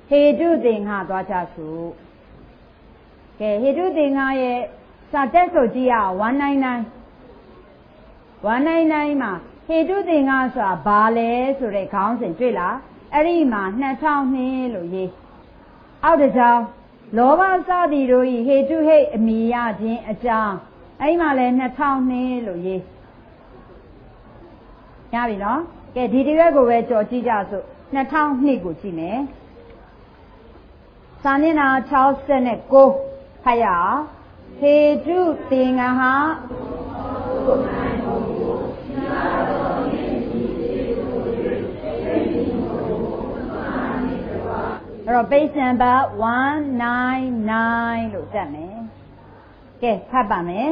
ဟေတုသင်္ဃသွားချစုကဲဟေတုသင်္ဃရဲ့စာတက်ဆိုကြည့်ရအောင်199မှာဟေတုသင်္ဃဆိုတာဘာလဲဆိုတဲ့ခေါင်းစဉ်တွေ့လားအဲ့ဒီမှာ2002လို့ရေးအောက်တစ်ကြောင်းလောဘစသည်တို့ဤဟေတုဟိတ်အမိရခြင်းအကြောင်းအဲ့ဒီမှာလဲ2002လို့ရေးရပြီနော်ကဲဒီတရက်ကိုပဲကြော်ကြည့်ကြစို့2002ကိုကြည့်မယ်စာမျက်နှာ69ဖတ်ရအောင်ဟေတုသင်္ဃဟာအဲ့တော့ page number 199လို့တက်မယ်ကဲဖတ်ပါမယ်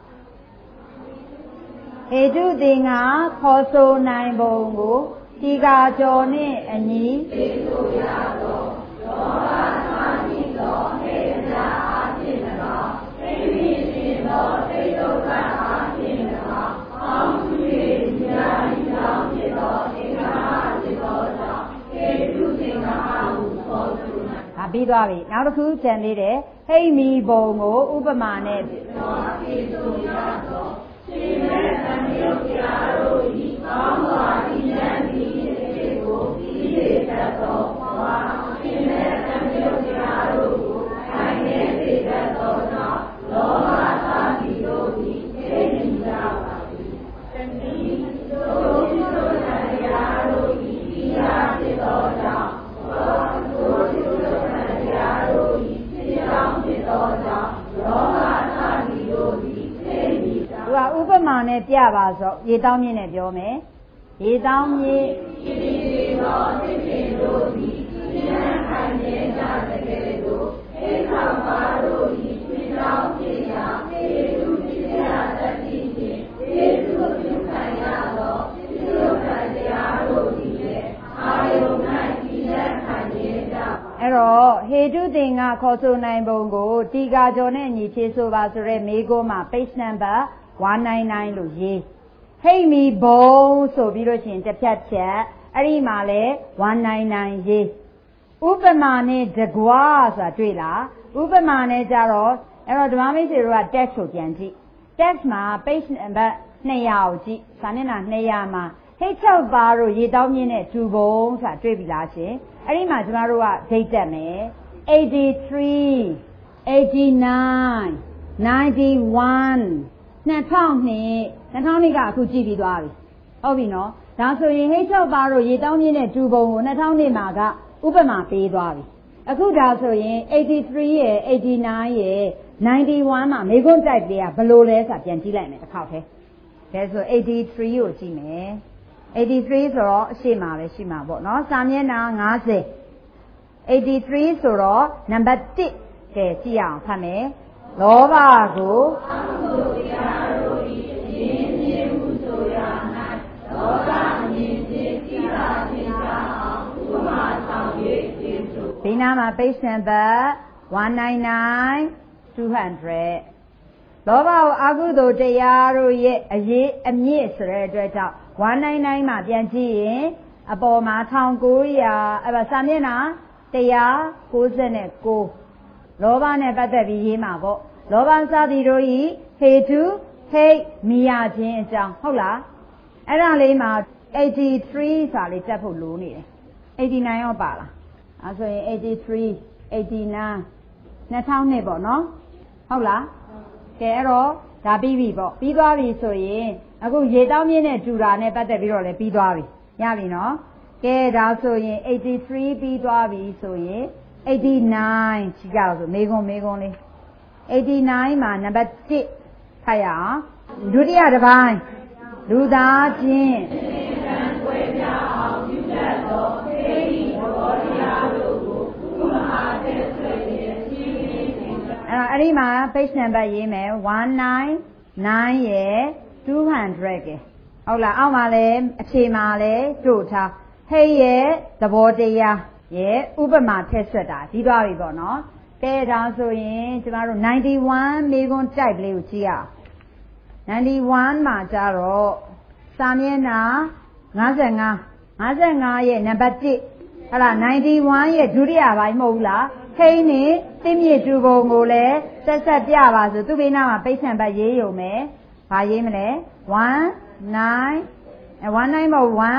ဟေတုသင်္ဃခေါ်ဆိုနိုင်ပုံကိုဒီကာကျော်နှင့်အညီသိဆိုရသောလောဘသာတိသောဟေနာအဖြစ်သောသိမိခြင်းသောသိဒုက္ခအဖြစ်သောအောင်းစု၏ဉာဏ်ကြောင့်ဖြစ်သောသင်္ဃဖြစ်သောကြောင့်ဟေတုသင်္ဃဟုခေါ်ဆိုနိုင်။ပြီးသွားပြီနောက်တစ်ခုကျန်သေးတယ်ဟိမီပုံကိုဥပမာနဲ့သိဆိုရသောရှင်မေတ္တာမျိုးပြတို့ဤကောင်းစွာဒီဉာဏ်ဒီစေကိုဤလေတတ်သောဘဝရှင်မေတ္တာမျိုးပြတို့ကိုခိုင်နေစေတတ်သောကြောင့်လောဘသာတိတို့ဤသိဉ္ဇာပါသည်တတိတို့ပြုသောတရားတို့ဤဤရာဖြစ်သောကြောင့်တို့ပြုသောတရားတို့ဤဖြစ်ကြောင်းဖြစ်သောကြောင့်လောဘသာတိတို့ဤဥပမာနဲ့ပြပါစို့ရေတောင်းမြင့်နဲ့ပြောမယ်ရေတောင်းမြင့်ဤဒီသောသိခြင်းတို့သည်ဉာဏ်ခံရကြတဲ့ကဲ့သို့ဧကပါတို့ဤဖြစ်ကြောင်းဖြစ်ရာဧတုဖြစ်ရာတတိဖြင့်ဧတုပြုခံရသောပြုလုပ်ခံတရားတို့သည်လည်းအာယုန်၌ဒီလက်ခံရကြပါအဲ့တော့ဟေတုသင်္ဃခေါ်ဆိုနိုင်ပုံကိုတီကာကျော်နဲ့ညီဖြေဆိုပါဆိုတဲ့မေးခွန်းမှာ page number 199လို့ရေးဟိတ်မီဘုံဆိုပြီးလို့ရှိရင်တစ်ဖြတ်ချက်အဲ့ဒီမှာလဲ199ရေးဥပမာနဲ့တကွာဆိုတာတွေ့လားဥပမာနဲ့ကြတော့အဲ့တော့ဓမ္မမိတ်ဆွေတို့က text ကိုပြန်ကြည့် text မှာ page number 200ကိုကြည့်စာမျက်နှာ200မှာဟိတ်6ပါတို့ရေတောင်းမြင့်တဲ့တူဘုံဆိုတာတွေ့ပြီလားရှင်အဲ့ဒီမှာကျမတို့ကဒိတ်တက်မယ်83 89 91 2002ကအခုကြည့်ပြီးသွားပြီဟုတ်ပြီနော်ဒါဆိုရင်ဟိတ်6ပါတို့ရေတောင်းမြင့်တဲ့တူဘုံကို2002မှာကဥပမာပေးသွားပြီအခုဒါဆိုရင်83ရယ်89ရယ်91မှာမေခွန်းတိုက်ပေးရဘယ်လိုလဲဆိုတာပြန်ကြည့်လိုက်မယ်တစ်ခေါက်ထဲဒါဆို83ကိုကြည့်မယ်83ဆိုတော့အရှိမှာပဲရှိမှာပေါ့နော်စာမျက်နှာ90 83ဆိုတော့နံပါတ်1ကဲကြည့်အောင်ဖတ်မယ်လောဘကိုအမှုတရားတို့၏ရင်းမြစ်မှုဆိုရ၌လောဘမြင်ခြင်းသိတာသင်္ကာအောင်ဥပမာဆောင်၍သိဆိုဒီနာမှာ page number 199 200လောဘကိုအကုသိုလ်တရားတို့ရဲ့အရေးအမြင့်ဆိုတဲ့အတွက်ကြောင့်199မှာပြန်ကြည့်ရင်အပေါ်မှာ1900စာမျက်နှာ199လောဘနဲ့ပတ်သက်ပြီးရေးမှာပေါ့လောဘစသည်တို့ဤဟေတုဟိတ်မိရခြင်းအကြောင်းဟုတ်လားအဲ့ဒါလေးမှာ83စာလေးတက်ဖို့လိုနေတယ်89ရောပါလားအဲဆိုရင်83 89 2002ပေါ့နော်ဟုတ်လားကဲအဲ့တော့ဒါပြီးပြီပေါ့ပြီးသွားပြီဆိုရင်အခုရေတောင်းမြင့်နဲ့တူတာနဲ့ပတ်သက်ပြီးတော့လည်းပြီးသွားပြီရပြီနော်ကဲဒါဆိုရင်83ပြီးသွားပြီဆိုရင်89ရှိကြတော့ဆိုမေခွန်းလေး89မှာနံပါတ်1ဖတ်ရအောင်ဒုတိယတစ်ပိုင်းလူသားချင်းသံကွဲပြအောင်ပြုတတ်သောသေဒီဘောတရားတို့ကိုဥပမာတဲ့ဆွေရဲ့ရှင်းရှင်းသိအဲ့ဒီမှာ page number ရေးမယ်199ရယ်200ကဲဟုတ်လားအောက်မှာလည်းအဖြေမှာလည်းတို့ထားဟိတ်ရဲ့သဘောတရားရဲ့ဥပမာထည့်ဆွတ်တာပြီးသွားပြီပေါ့နော်ကဲဒါဆိုရင်ကျမတို့91မေခွန်းတိုက်လေးကိုကြည့်အောင်91မှာကြတော့စာမျက်နှာ55ရဲ့နံပါတ်1 ဟုတ်လား91ရဲ့ဒုတိယပိုင်းမဟုတ်လားဟိန်းနဲ့တင်းမြစ်တူပုံကိုလည်းဆက်ပြပါဆိုသူ့ဘေးနားမှာပိတ်ဆံပတ်ရေးရုံပဲဘာရေးမလဲ19မဟုတ်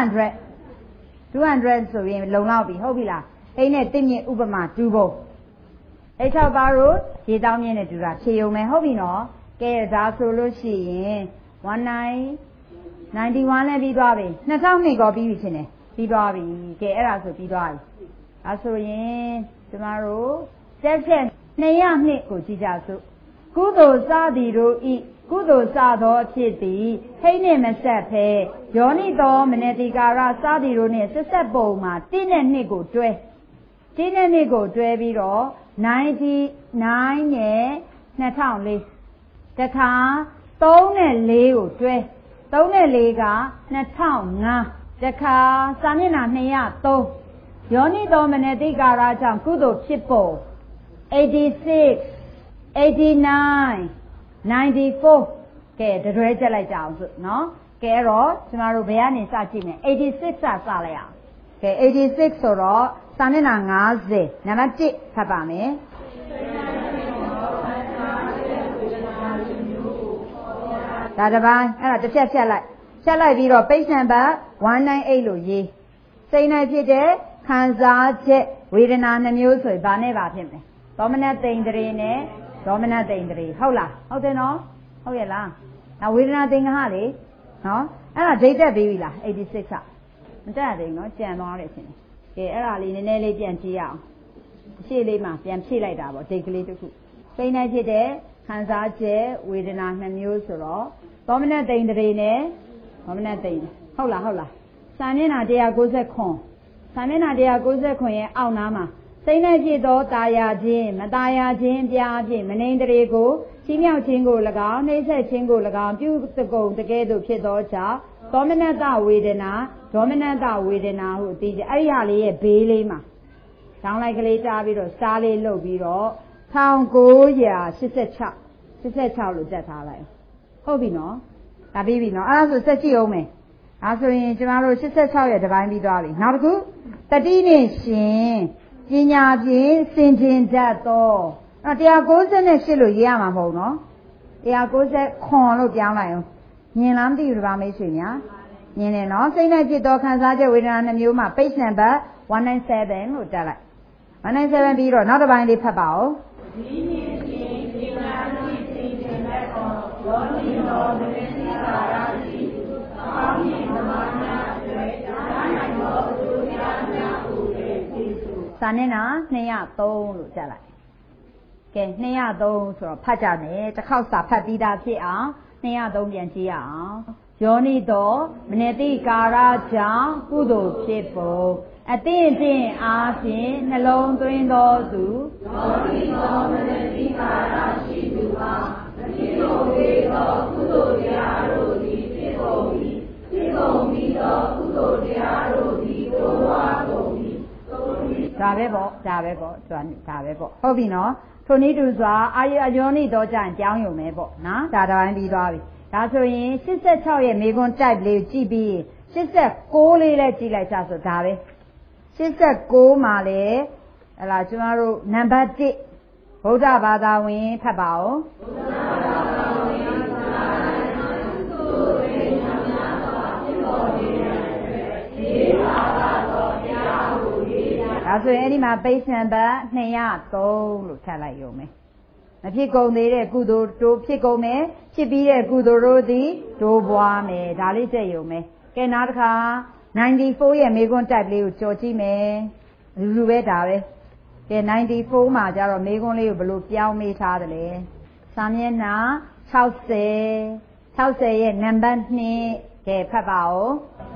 200ဆိုရင်လုံလောက်ပြီဟုတ်ပြီလားဟိန်းနဲ့တင်းမြစ်ဥပမာတူပုံအဲ့6ပါးတို့ရေတောင်းမြင့်နဲ့တူတာဖြေရုံပဲဟုတ်ပြီနော်ကဲဒါဆိုလို့ရှိရင်1991လည်းပြီးသွားပြီ2002ကောပြီးပြီရှင်တယ်ပြီးသွားပြီကဲအဲ့ဒါဆိုပြီးသွားပြီအဲဆိုရင်ကျမတို့ဆက်202ကိုကြည့်ကြစို့ကုသိုလ်စသည်တို့ဤကုသိုလ်စသောအဖြစ်သည်ဟိတ်နှင့်မဆက်ဖဲယောနိသောမနတိကာရစသည်တို့နှင့်ဆက်ပုံမှာ1နဲ့2ကိုတွဲ1နဲ့2ကိုတွဲပြီးတော့99နဲ့2004တခါ3နဲ့4ကိုတွဲ3နဲ့4က2005တခါစာမျက်နှာ203ယောနိသောမနတိကာရကြောင့်ကုသိုလ်ဖြစ်ပုံ86 89 94ကဲတရွဲချက်လိုက်ကြအောင်စို့နော်ကဲတော့ကျမတို့ဘယ်ကနေစကြည့်မလဲ86စလိုက်အောင်ကဲ86ဆိုတော့စာမျက်နှာ50နံပါတ်1ဖတ်ပါမယ်ဒါတစ်ပိုင်းအဲ့ဒါတစ်ဖြတ်လိုက်ပြီးတော့ပိဋ္ဌံပတ်198လို့ရေးစိတ်၌ဖြစ်တဲ့ခံစားချက်ဝေဒနာနှမျိုးဆိုရင်ဘာနဲ့ပါဖြစ်မလဲသောမနတိန်တရေနဲ့ဒေါမနတိန်တရေဟုတ်လားဟုတ်တယ်နော်ဟုတ်ရဲ့လားနောက်ဝေဒနာသင်္ခါလေနော်အဲ့ဒါဒိတ်တက်ပြီးပြီလား86ကမတက်ရသေးဘူးနော်ကြံသွားတယ်ရှင်ကဲအဲ့ဒါလေးနည်းနည်းလေးပြန်ကြည့်ရအောင်အရှိလေးမှာပြန်ဖြည့်လိုက်တာပေါ့ဒိတ်ကလေးတစ်ခုစိတ်၌ဖြစ်တဲ့ခံစားချက်ဝေဒနာနှမျိုးဆိုတော့သောမနတိန်တရေနဲ့ဒေါမနတိန်ဟုတ်လားစာမျက်နှာ190စာမျက်နှာ190ရဲ့အောက်နားမှာစိတ်၌ဖြစ်သောတာယာခြင်းမတာယာခြင်းပြားဖြင့်မနှိမ်တရေကိုချီးမြှောက်ခြင်းကို၎င်းနှိမ့်ဆက်ခြင်းကို၎င်းပြုသကုံတကဲ့သို့ဖြစ်သောကြောင့်သောမနတဝေဒနာဒေါမနတဝေဒနာဟုအသိကြအဲ့ဒီဟာလေးရဲ့ဘေးလေးမှာတောင်းလိုက်ကလေးတားပြီးတော့စားလေးလုပ်ပြီးတော့1986လို့တက်ထားလိုက်ဟုတ်ပြီနော်ဒါပြီးပြီနော်အဲ့ဒါဆိုဆက်ကြည့်အောင်မယ်ဒါဆိုရင်ကျမတို့86ရဲ့တစ်ပိုင်းပြီးသွားပြီနောက်တစ်ခုတတိနဲ့ရှင်ပညာဖြင့်စင်ကြင်တတ်သော198လို့ရေးရမှာမဟုတ်နော်190လို့ပြောင်းလိုက်အောင်မြင်လားမသိဘူးဒီပါမိတ်ဆွေများမြင်တယ်နော်စိတ်နဲ့ဖြစ်သောခံစားချက်ဝေဒနာနှမျိုးမှာပိတ်နံပါတ်197လို့တက်လိုက်197ပြီးတော့နောက်တစ်ပိုင်းလေးဖတ်ပါဦးဒီနည်းဖြင့်ပညာဖြင့်စင်ကြင်တတ်သောယောနိသောမနတိကာရရှိအောင်းမြင်သမာနာတွေဒါနိုင်သောအကျိုးများများဟုလည်းသိစုစာမျက်နှာ203လို့တက်လိုက်ကဲ203ဆိုတော့ဖတ်ကြမယ်တစ်ခေါက်စာဖတ်ပြီးသားဖြစ်အောင်203ပြန်ကြည့်ရအောင်ယောနိသောမနတိကာရကြောင့်ကုသိုလ်ဖြစ်ပုံအသင့်အားဖြင့်နှလုံးသွင်းသောသူယောနိသောမနတိကာရရှိသူမှာမဖြစ်ကုန်သေးသောကုသိုလ်တရားတို့သည်ဖြစ်ကုန်၏ဖြစ်ကုန်ပြီးသောကုသိုလ်တရားတို့သည်တိုးပွားကုန်၏ဒါပဲပေါ့ဟုတ်ပြီနော်ထိုနည်းတူစွာအာယောနိသောကြရင်ကြောင်းယုံမယ်ပေါ့နော်ဒါတိုင်းပြီးသွားပြီဒါဆိုရင်86ရဲ့မေခွန်းတိုက်လေးကိုကြည့်ပြီး86လေးလည်းကြည့်လိုက်ကြဆိုဒါပဲ86မှာလေဟလာကျမတို့နံပါတ်1ဗုဒ္ဓဘာသာဝင်ဖတ်ပါဦးဗုဒ္ဓဘာသာဝင်သာသုသေနမြတ်စွာဖြစ်ပေါ်နေတဲ့ဒီဘာသာတော်တရားကိုရေးတာဒါဆိုရင်အဲ့ဒီမှာပိဋကံပတ်203လို့ထပ်လိုက်ရုံပဲမဖြစ်ကုန်သေးတဲ့ကုသိုလ်တိုးဖြစ်ကုန်မယ်ဖြစ်ပြီးတဲ့ကုသိုလ်တို့သည်တိုးပွားမယ်ဒါလေးချက်ရုံပဲကဲနောက်တစ်ခါ94ရဲ့မေခွန်းတိုက်လေးကိုကြော်ကြည့်မယ်လူပဲဒါပဲကဲ94မှာကျတော့မေခွန်းလေးကိုဘယ်လိုပြောင်းမေးထားသလဲစာမျက်နှာ60ရဲ့နံပါတ်2ကဲဖတ်ပါဦး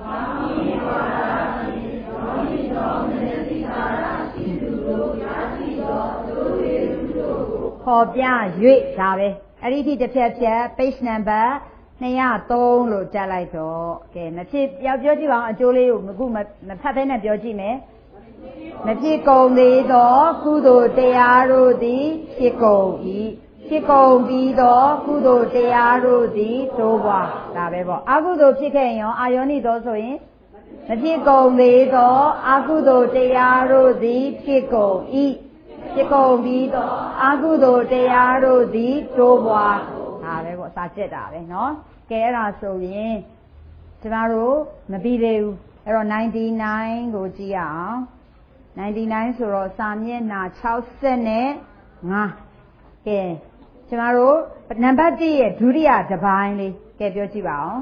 ခေါ်ပြ၍ဒါပဲအဲ့ဒီထိတစ်ဖြတ်page number 203လို့တက်လိုက်တော့ကဲမဖြစ်ပြောကြည့်ပါအောင်အကျိုးလေးကိုအခုမဖတ်ဘဲနဲ့ပြောကြည့်မယ်မဖြစ်ကုန်သေးသောကုသိုလ်တရားတို့သည်ဖြစ်ကုန်၏ဖြစ်ကုန်ပြီးသောကုသိုလ်တရားတို့သည်တိုးပွားဒါပဲပေါ့အကုသိုလ်ဖြစ်ခဲ့ရင်ရောအာယောနိသောဆိုရင်မဖြစ်ကုန်သေးသောအကုသိုလ်တရားတို့သည်ဖြစ်ကုန်၏ဖြစ်ကုန်ပြီးသောအကုသိုလ်တရားတို့သည်တိုးပွားဒါပဲပေါ့စာကျက်တာပဲเนาะကဲအဲ့ဒါဆိုရင်ကျမတို့မပြီးသေးဘူးအဲ့တော့99ကိုကြည့်ရအောင်99ဆိုတော့စာမျက်နှာ65ကဲကျမတို့နံပါတ်1ရဲ့ဒုတိယတစ်ပိုင်းလေးကဲပြောကြည့်ပါအောင်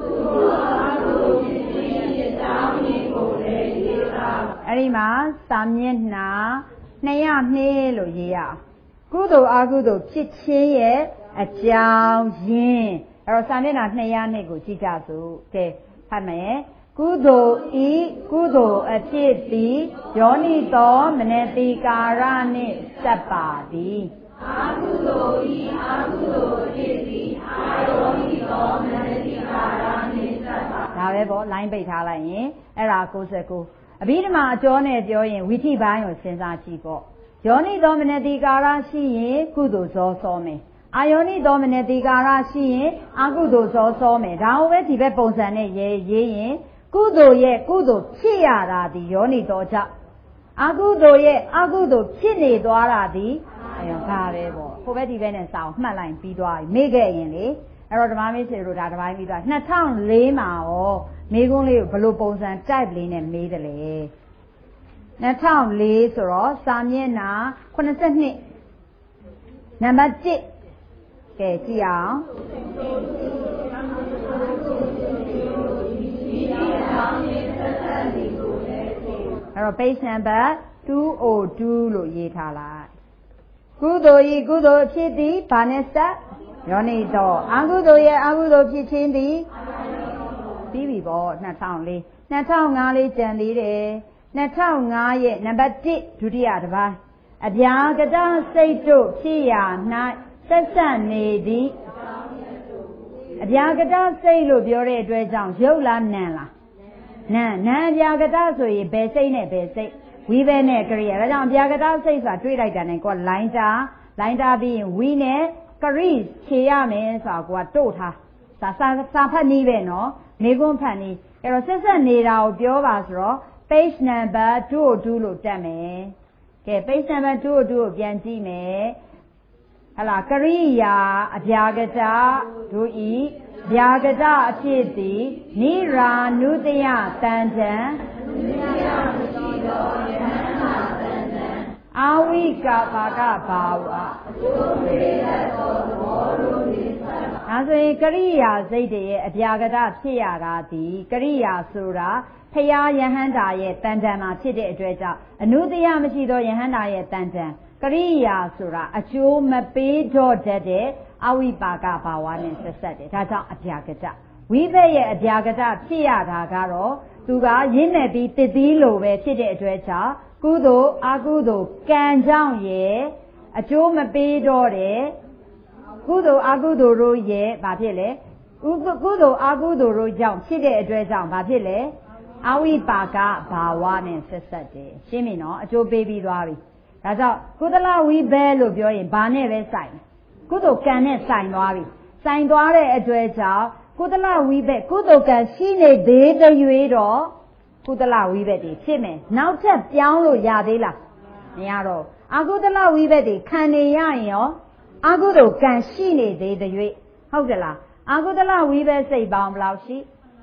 အဲ့ဒီမှာစာမျက်နှာ202လို့ရေးရအောင်ကုသိုလ်အကုသိုလ်ဖြစ်ခြင်းရဲ့အကြောင်းရင်းအဲ့တော့စာမျက်နှာ202ကိုကြည့်ကြစို့ကဲဖတ်မယ်ကုသိုလ်ဤကုသိုလ်အဖြစ်သည်ယောနိသောမနတိကာရနှင့်ဆက်ပါသည်အာကုသိုလ်ဤအာကုသိုလ်အဖြစ်သည်အာယောနိသောမနတိကာရနှင့်ဆက်ပါဒါပဲပေါ့လိုင်းပိတ်ထားလိုက်ရင်အဲ့ဒါ69အဘိဓမ္မာအကျော်နဲ့ပြောရင်ဝိထိပိုင်းကိုစဉ်းစားကြည့်ပေါ့ယောနိသောမနတိကာရရှိရင်ကုသိုလ်ဇောစောမယ်အာယောနိသောမနတိကာရရှိရင်အကုသိုလ်ဇောစောမယ်ဒါဟုတ်ပဲဒီဘက်ပုံစံနဲ့ရေးရင်ကုသိုလ်ရဲ့ကုသိုလ်ဖြစ်ရတာဒီယောနိသောကြောင့်အကုသိုလ်ရဲ့အကုသိုလ်ဖြစ်နေသွားတာဒီအယောဒါပဲပေါ့ဟိုဘက်ဒီဘက်နဲ့စာအောင်မှတ်လိုက်ပြီးသွားပြီမေ့ခဲ့ရင်လေအဲ့တော့ဓမ္မမေးစေတို့ဒါတစ်ပိုင်းပြီးသွား2004မှာရောမေးခွန်းလေးကိုဘယ်လိုပုံစံ type လေးနဲ့မေးတယ်လေ2004ဆိုတော့စာမျက်နှာ82နံပါတ်1ကဲကြည့်အောင်အဲ့တော့ page number 202လို့ရေးထားလိုက်ကုသိုလ်ဤကုသိုလ်ဖြစ်သည်ဘာနဲ့စပ်ယောနိသောအကုသိုလ်ရဲ့အကုသိုလ်ဖြစ်ခြင်းသည်ပြီးပြီပေါ့2004 2005လေးကြံသေးတယ်2005ရဲ့နံပါတ်1ဒုတိယတစ်ပိုင်းအဗျာကတစိတ်တို့ဖြစ်ရာ၌ဆက်ဆက်နေသည်အဗျာကတစိတ်လို့ပြောတဲ့အတွက်ကြောင့်ရုပ်လားနာမ်လားနာမ်အဗျာကတဆိုရင်ဘယ်စိတ်နဲ့ဘယ်စိတ်ဝိဘဲနဲ့ကရိယာဒါကြောင့်အဗျာကတစိတ်ဆိုတာတွေးလိုက်တာနဲ့ကိုကလိုင်းတာပြီးရင်ဝိနဲ့ကရိခြေရမယ်ဆိုတာကိုကတို့ထားစာဖတ်နည်းပဲနော်နေကွန်းဖတ်နည်းအဲ့တော့ဆက်ဆက်နေတာကိုပြောပါဆိုတော့ page number 202လို့တက်မယ်ကဲ page number 202ကိုပြန်ကြည့်မယ်ဟလာကရိယာအဗျာကတတို့ဤဗျာကတအဖြစ်သည်နိရာနုတယတန်တံအာဝိကာပါကဘာဝဒါဆိုရင်ကရိယာစိတ်တည်းရဲ့အဗျာကတဖြစ်ရတာသည်ကရိယာဆိုတာဖရာယဟန္တာရဲ့တန်တံမှာဖြစ်တဲ့အတွက်ကြောင့်အနုတယမရှိသောယဟန္တာရဲ့တန်တံကရိယာဆိုတာအကျိုးမပေးတော့တဲ့အဝိပါကဘာဝနဲ့ဆက်ဆက်တယ်ဒါကြောင့်အဗျာကတဝိဘက်ရဲ့အဗျာကတဖြစ်ရတာကတော့သူကရင်းနဲ့ပြီးတည်သီးလိုပဲဖြစ်တဲ့အတွက်ကြောင့်ကုသိုလ်အကုသိုလ်ကံကြောင့်ရဲ့အကျိုးမပေးတော့တဲ့ကုသိုလ်အကုသိုလ်တို့ရဲ့ဘာဖြစ်လဲကုသိုလ်အကုသိုလ်တို့ကြောင့်ဖြစ်တဲ့အတွက်ကြောင့်ဘာဖြစ်လဲအဝိပါကဘာဝနဲ့ဆက်ဆက်တယ်ရှင်းပြီနော်အကျိုးပေးပြီးသွားပြီဒါကြောင့်ကုသလဝိဘဲလို့ပြောရင်ဘာနဲ့ပဲဆိုင်ကုသိုလ်ကံနဲ့ဆိုင်သွားပြီဆိုင်သွားတဲ့အတွက်ကြောင့်ကုသလဝိဘဲကုသိုလ်ကံရှိနေသေးတဲ့၍တော့ကုသလဝိဘက်တွေဖြစ်မယ်နောက်ထပ်ပြောင်းလို့ရသေးလားမရတော့အကုသလဝိဘက်တွေခံနေရရင်ရောအကုသိုလ်ကံရှိနေသေးတဲ့၍ဟုတ်ကြလားအကုသလဝိဘက်စိတ်ပေါင်းဘယ်လောက်ရှိ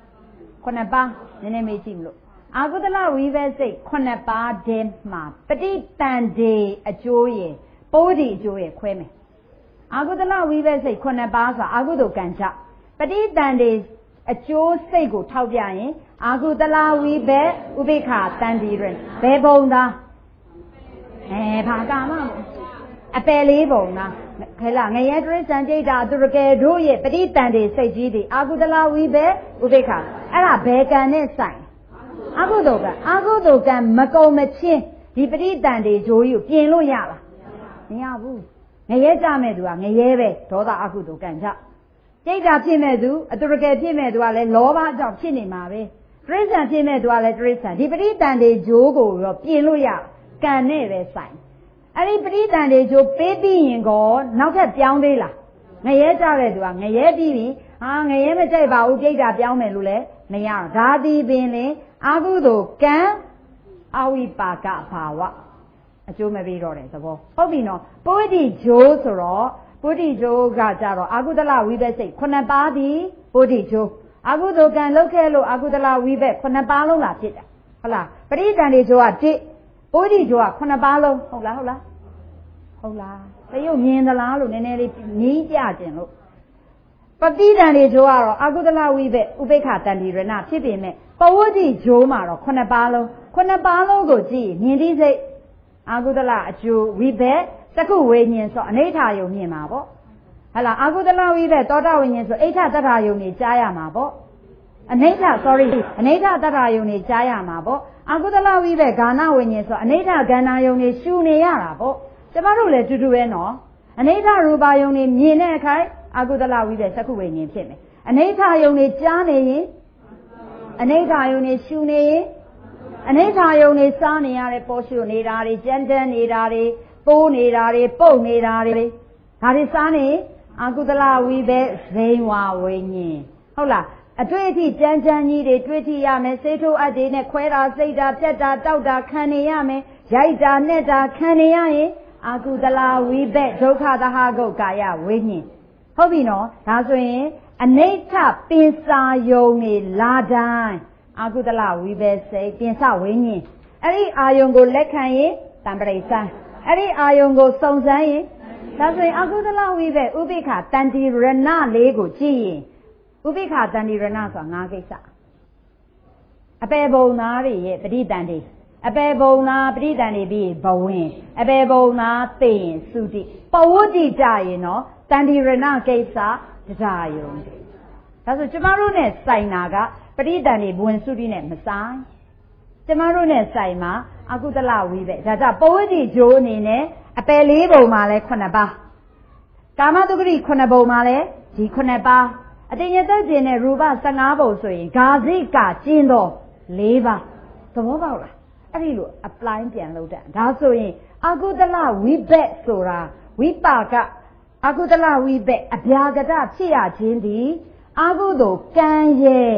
9ပါးနည်းနည်းမေးကြည့်မလို့အကုသလဝိဘက်စိတ်9ပါးတည်းမှာပဋိတန်ဒေအကျိုးရယ်ပိုးဒီအကျိုးရယ်ခွဲမယ်အကုသလဝိဘက်စိတ်9ပါးဆိုတာအကုသိုလ်ကံကြောင့်ပဋိတန်ဒေအကျိုးစိတ်ကိုထောက်ပြရင်အာကုသလဝိဘက်ဥပိ္ပခာတန်ဒီရင်ဘယ်ပုံသားဘာကာမအပယ်လေးပုံသားခဲလားငရဲတရိစ္ဆာန်ကြိတ်တာသူရကယ်တို့ရဲ့ပဋိတန်တွေစိတ်ကြီးတွေအာကုသလဝိဘက်ဥပိ္ပခာအဲ့ဒါဘယ်ကံနဲ့ဆိုင်အာကုသိုလ်ကံမကုံမချင်းဒီပဋိတန်တွေဂျိုးကြီးကိုပြင်လို့ရလားမရဘူးငရဲကြမဲ့သူကငရဲပဲဒေါသအာကုသိုလ်ကံကြောင့်ကြိတ်တာဖြစ်မဲ့သူအတူတကယ်ဖြစ်မဲ့သူကလည်းလောဘကြောင့်ဖြစ်နေမှာပဲတရိစ္ဆာန်ဖြစ်မဲ့သူကလည်းတရိစ္ဆာန်ဒီပဋိတန်တွေဂျိုးကိုတော့ပြင်လို့ရကံနဲ့ပဲဆိုင်အဲ့ဒီပဋိတန်တွေဂျိုးပေးပြီးရင်ကောနောက်ထပ်ပြောင်းသေးလားငရဲကြတဲ့သူကငရဲပြီးပြီငရဲမကြိုက်ပါဘူးကြိတ်တာပြောင်းမယ်လို့လည်းမမရဓာတိပင်လေအာဟုသောကံအဝိပါကဘာဝအကျိုးမပေးတော့တဲ့သဘောဟုတ်ပြီနော်ပုဝတ္တိဂျိုးဆိုတော့ပုဝတ္တိဂျိုးကကြတော့အာဟုတလဝိဘက်စိတ်9ပါးသည်ပုဝတ္တိဂျိုးအာဟုသောကံလောက်ခဲ့လို့အာဟုတလဝိဘက်9ပါးလုံးလာဖြစ်တာဟုတ်လားပရိသန္တိဂျိုးက1ပုဝတ္တိဂျိုးက9ပါးလုံးဟုတ်လားတရုပ်မြင်သလားလို့နည်းနည်းလေးနီးကြခြင်းလို့ပတိတန်တွေဂျိုးကတော့အာဟုတလဝိဘက်ဥပိ္ပခတန္တိရဏဖြစ်ပေမဲ့ပဝတ္တိဂျိုးမှာတော့9ပါးလုံးကိုကြည့်မြင်သိစိတ်အာဟုတလအကျိုးဝိဘက်သက္ကုဝိညာဉ်ဆိုအနိဋ္ဌာယုံမြင်မှာပေါ့ဟလာအာဟုတလဝိဘက်သောတာဝိညာဉ်ဆိုအိဋ္ဌတတ္ထာယုံနေကြားရမှာပေါ့အနိဋ္ဌတတ္ထာယုံနေကြားရမှာပေါ့အာဟုတလဝိဘက်ဂာနဝိညာဉ်ဆိုအနိဋ္ဌဂန္ဓာယုံနေရှုနေရတာပေါ့ကျမတို့လည်းတူတူပဲနော်အနိဋ္ဌရူပယုံနေမြင်တဲ့အခိုက်အာဟုတလဝိဘက်သက္ကုဝိညာဉ်ဖြစ်မယ်အနိဋ္ဌယုံနေကြားနေရင်အနိဋ္ဌယုံနေရှုနေရင်အနိဋ္ဌယုံနေစားနေရတဲ့ပေါ်ရှုနေတာတွေကြမ်းတမ်းနေတာတွေပိုးနေတာတွေပုတ်နေတာတွေဒါတွေစားနေအာဟုတလဝိဘက်ဇိန်ဝဝိညာဉ်ဟုတ်လားအတွေ့အထိကြမ်းကြီးတွေတွေ့ထိရမယ်စေထိုးအပ်တွေနဲ့ခွဲတာစိတ်တာပြတ်တာတောက်တာခံနေရမယ်ရိုက်တာနဲ့တာခံနေရရင်အာဟုတလဝိဘက်ဒုက္ခသဟဂုတ်ကာယဝိညာဉ်ဟုတ်ပြီနော်ဒါဆိုရင်အနိဋ္ဌပင်စာယုံနေလာတိုင်းအာဟုတလဝိဘက်စိတ်ပင်စဝိညာဉ်အဲ့ဒီအာယုံကိုလက်ခံရင်တံပရိစ္ဆာအဲ့ဒီအာယုံကိုစုံစမ်းရင်ဒါဆိုရင်အာဟုတလဝိဘက်ဥပိ္ပခတန္တိရဏလေးကိုကြည့်ရင်ဥပိ္ပခတန္တိရဏဆိုတာ၅ကိစ္စအပေဘုံသားတွေရဲ့ပဋိသန္တိအပေဘုံသားပဋိသန္တိပြီးဘဝင်အပေဘုံသားသိရင်သုတိပဝတ္တိကြရင်နော်တန္တိရဏကိစ္စတရားယုံဒါဆိုကျမတို့နဲ့ဆိုင်တာကပဋိသန္တိဘဝင်သုတိနဲ့မဆိုင်ကျမတို့နဲ့ဆိုင်မှာအာဟုတလဝိဘက်ဒါကြောင့်ပဝတ္တိဂျိုးအနေနဲ့အပယ်၄ဘုံမှာလဲ9ပါးကာမတုဂတိ9ဘုံမှာလဲဒီ9ပါးအတိညာသက်ကျင်တဲ့ရူပ15ဘုံဆိုရင်ဂါဇိကကျင်းတော့4ပါးသဘောပေါက်လားအဲ့ဒီလို apply ပြန်လုပ်တဲ့ဒါဆိုရင်အာဟုတလဝိဘက်ဆိုတာဝိပါကအာဟုတလဝိဘက်အဗျာကတဖြစ်ရခြင်းသည်အာဟုသောကံရဲ့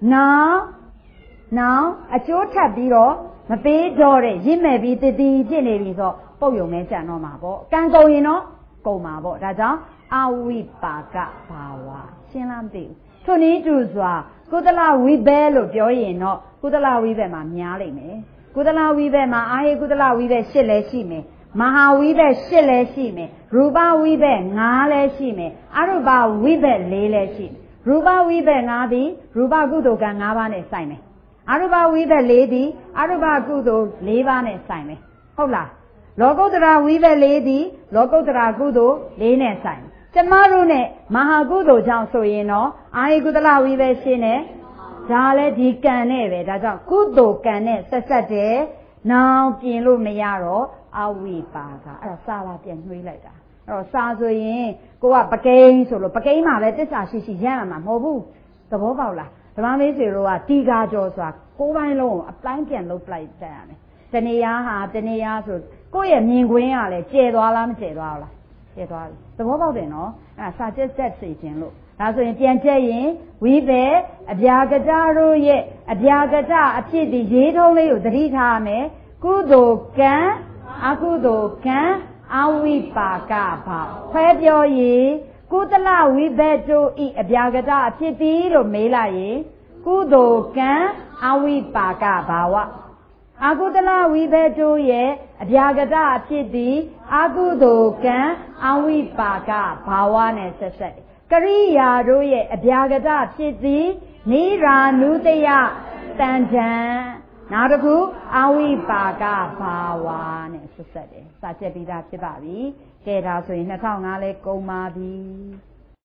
နောက်အကျိုးထပ်ပြီးတော့မပေးတော့တဲ့ရင့်မဲ့ပြီးတည်ဖြစ်နေပြီဆိုပုတ်ယုံနဲ့ကြံတော့မှာပေါ့ကံကုန်ရင်တော့ကုန်မှာပေါ့ဒါကြောင့်အဝိပါကဘာဝရှင်းလားမသိဘူးထိုနည်းတူစွာကုသလဝိဘက်လို့ပြောရင်တော့ကုသလဝိဘက်မှာများလိမ့်မယ်ကုသလဝိဘက်မှာအာဟိကုသလဝိဘက်8လည်းရှိမယ်မဟာဝိဘက်8လည်းရှိမယ်ရူပဝိဘက်9လည်းရှိမယ်အရူပဝိဘက်4လည်းရှိမယ်ရူပဝိဘက်9သည်ရူပကုသိုလ်ကံ5ပါးနဲ့ဆိုင်မယ်အရူပဝိဘက်4သည်အရူပကုသိုလ်4ပါးနဲ့ဆိုင်မယ်ဟုတ်လားလောကုတ္တရာဝိဘက်4သည်လောကုတ္တရာကုသိုလ်4နဲ့ဆိုင်ကျမတို့နဲ့မဟာကုသိုလ်ကြောင့်ဆိုရင်တော့အာဟိကုသလဝိဘက်8နဲ့ဒါလည်းဒီကံနဲ့ပဲဒါကြောင့်ကုသိုလ်ကံနဲ့ဆက်တယ်နောင်ပြင်လို့မရတော့အဝိပါကအဲ့တော့စာပါပြန်နှွေးလိုက်တာအဲ့တော့စာဆိုရင်ကိုကပကိန်းဆိုလို့ပကိန်းမှာလည်းတစ္ဆာရှိရရမှာမဟုတ်ဘူးသဘောပေါက်လားဓမ္မမေးစေတို့ကတီကာကျော်ဆိုတာ9ပိုင်းလုံးကိုအတိုင်းပြန်လုပ်လိုက်တတ်ရမယ်တဏှာဟာတဏှာဆိုကိုယ့်ရဲ့မြင်ကွင်းကလည်းကျဲသွားလားမကျဲသွားဘူးလားကျဲသွားပြီသဘောပေါက်တယ်နော်အဲ့ဒါစာချက်ဆက်စေခြင်းလို့ဒါဆိုရင်ပြန်ချက်ရင်ဝိဘက်အဗျာကတတို့ရဲ့အဗျာကတအဖြစ်ဒီရေးထုံးလေးကိုသတိထားမယ်ကုသိုလ်ကံအကုသိုလ်ကံအဝိပါကဘာခွဲပြောရင်ကုသလဝိဘက်တို့ဤအဗျာကတအဖြစ်ပြီးလို့မေးလိုက်ရင်ကုသိုလ်ကံအဝိပါကဘာဝအကုသလဝိဘက်တို့ရဲ့အဗျာကတအဖြစ်သည်အကုသိုလ်ကံအဝိပါကဘာဝနဲ့ဆက်ဆက်ကရိယာတို့ရဲ့အဗျာကတဖြစ်သည်နိရာနုတယတန်ထံနောက်တစ်ခုအဝိပါကဘာဝနဲ့ဆက်ဆက်တယ်စာချက်ပြီးသားဖြစ်ပါပြီကဲဒါဆိုရင်2005လဲကုန်ပါပြီ